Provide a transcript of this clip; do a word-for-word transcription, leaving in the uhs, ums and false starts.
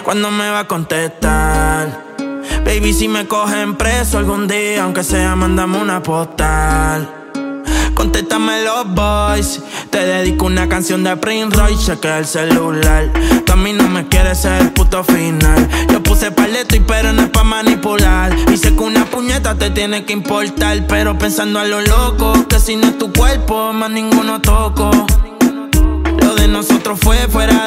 ¿Cuándo me va a contestar? Baby, si me cogen preso algún día, aunque sea, mándame una postal. Contéstame los boys, te dedico una canción de Prince Royce, chequea el celular. Tú a mí no me quieres ser el puto final. Yo puse paleto y pero no es pa' manipular. Y sé que una puñeta te tiene que importar, pero pensando a lo loco, que si no es tu cuerpo, más ninguno toco. Lo de nosotros fue fuera